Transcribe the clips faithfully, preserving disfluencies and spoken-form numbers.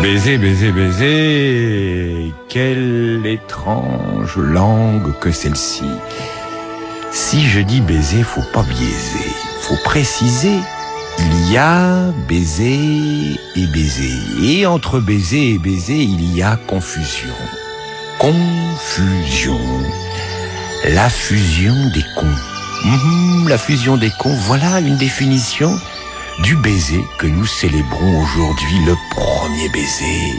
Baiser, baiser, baiser, quelle étrange langue que celle-ci. Si je dis baiser, faut pas biaiser, faut préciser. Il y a baiser et baiser, et entre baiser et baiser, il y a confusion. Confusion. La fusion des cons. Mmh, la fusion des cons, voilà une définition du baiser que nous célébrons aujourd'hui, le premier baiser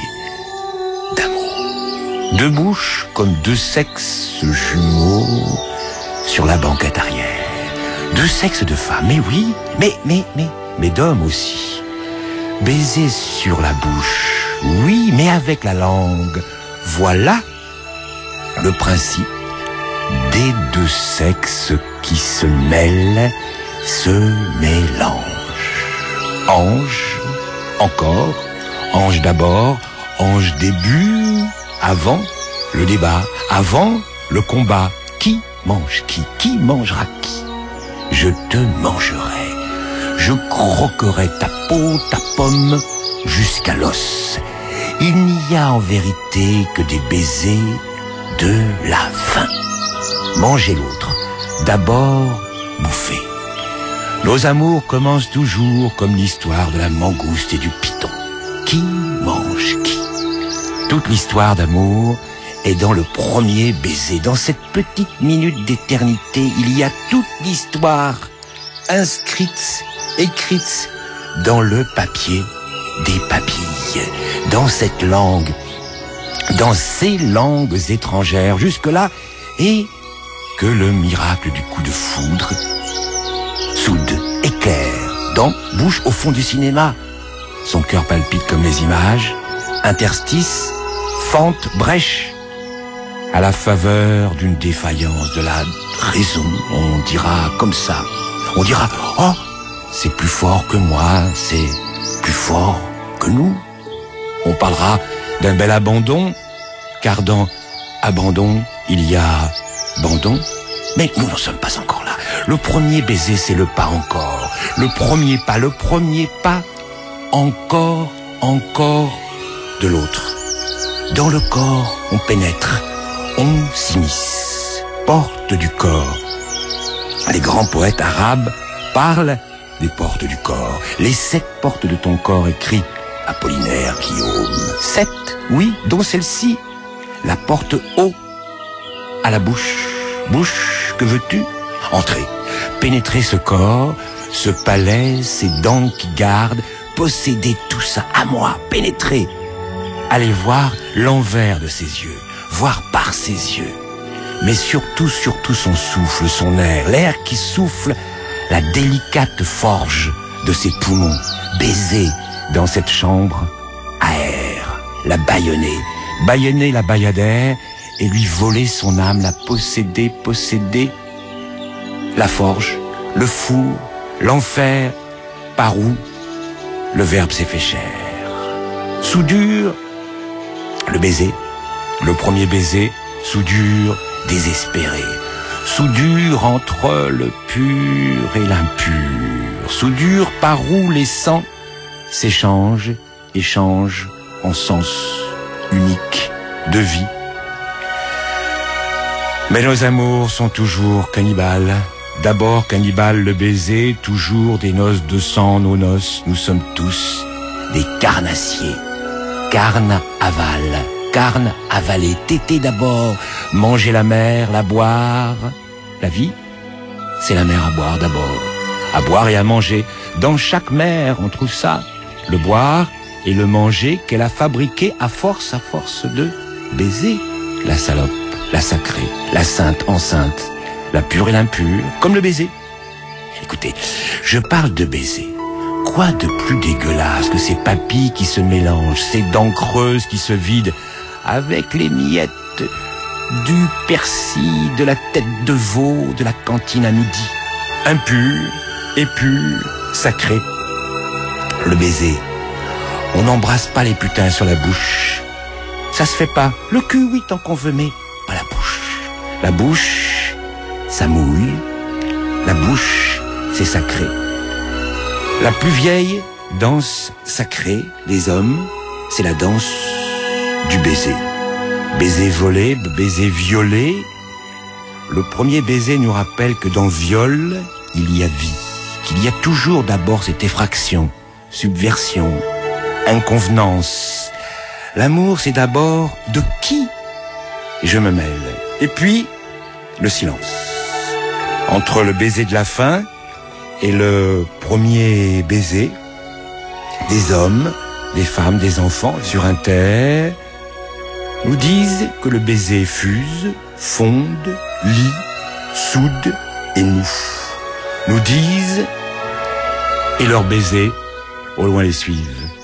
d'amour. Deux bouches comme deux sexes jumeaux sur la banquette arrière. Deux sexes de femmes, mais oui, mais, mais, mais, mais d'hommes aussi. Baiser sur la bouche, oui, mais avec la langue. Voilà le principe des deux sexes qui se mêlent, se mélangent. Ange, encore, ange d'abord, ange début, avant le débat, avant le combat. Qui mange qui? Qui mangera qui? Je te mangerai, je croquerai ta peau, ta pomme, jusqu'à l'os. Il n'y a en vérité que des baisers de la faim. Manger l'autre, d'abord bouffer. Nos amours commencent toujours comme l'histoire de la mangouste et du python. Qui mange qui? Toute l'histoire d'amour est dans le premier baiser. Dans cette petite minute d'éternité, il y a toute l'histoire inscrite, écrite dans le papier des papilles, dans cette langue, dans ces langues étrangères, jusque-là, et que le miracle du coup de foudre soude, éclaire, dent, bouche au fond du cinéma. Son cœur palpite comme les images, interstice, fente, brèche. À la faveur d'une défaillance de la raison, on dira comme ça. On dira, oh, c'est plus fort que moi, c'est plus fort que nous. On parlera d'un bel abandon, car dans abandon, il y a abandon. Mais nous n'en sommes pas encore là. Le premier baiser, c'est le pas encore. Le premier pas, le premier pas encore, encore de l'autre. Dans le corps, on pénètre, on s'immisce, porte du corps. Les grands poètes arabes parlent des portes du corps. Les sept portes de ton corps, écrit Apollinaire, Guillaume. Sept, oui, dont celle-ci, la porte haut, à la bouche. Bouche, que veux-tu? Entrer, pénétrer ce corps, ce palais, ces dents qui gardent, posséder tout ça à moi, pénétrer. Aller voir l'envers de ses yeux, voir par ses yeux. Mais surtout, surtout son souffle, son air, l'air qui souffle, la délicate forge de ses poumons, baiser dans cette chambre à air, la bâillonner, bâillonner la bayadère, et lui voler son âme, la posséder, posséder, la forge, le four, l'enfer, par où le verbe s'est fait chair. Soudure, le baiser, le premier baiser, soudure désespérée, soudure entre le pur et l'impur, soudure par où les sangs s'échangent, échangent en sens unique de vie. Mais nos amours sont toujours cannibales. D'abord cannibales le baiser, toujours des noces de sang, nos noces. Nous sommes tous des carnassiers. Carne avale, carne avalée. Téter d'abord, manger la mer, la boire. La vie, c'est la mer à boire d'abord. À boire et à manger. Dans chaque mer, on trouve ça. Le boire et le manger qu'elle a fabriqué à force, à force de baiser. La salope, la sacrée, la sainte enceinte, la pure et l'impure, comme le baiser. Écoutez, je parle de baiser. Quoi de plus dégueulasse que ces papilles qui se mélangent, ces dents creuses qui se vident, avec les miettes du persil, de la tête de veau, de la cantine à midi. Impur, épur, sacré. Le baiser. On n'embrasse pas les putains sur la bouche. Ça se fait pas. Le cul, oui, tant qu'on veut, mais pas la bouche. La bouche, ça mouille. La bouche, c'est sacré. La plus vieille danse sacrée des hommes, c'est la danse du baiser. Baiser volé, baiser violé. Le premier baiser nous rappelle que dans viol, il y a vie, qu'il y a toujours d'abord cette effraction, subversion, inconvenance. L'amour, c'est d'abord de qui je me mêle. Et puis, le silence. Entre le baiser de la fin et le premier baiser, des hommes, des femmes, des enfants sur un terre nous disent que le baiser fuse, fonde, lie, soude et noue. Nous disent, et leurs baisers au loin les suivent.